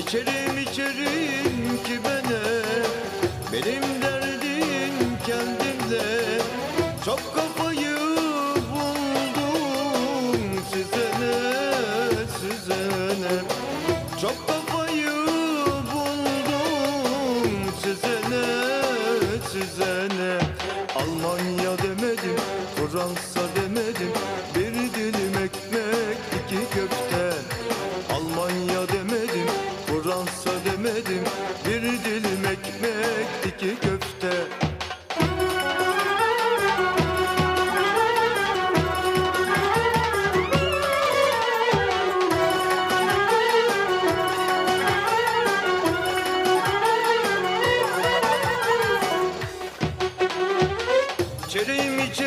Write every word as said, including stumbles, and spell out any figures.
İçerim içerim ki bene, benim derdim kendimde. Çok kafayı buldum size ne, size ne. Çok kafayı buldum size ne, size ne. Almanya demedim, Fransa demedim, bir dilim ekmek iki köfte. Almanya demedim, Fransa demedim, bir dilim ekmek iki köfte. İçerim içerim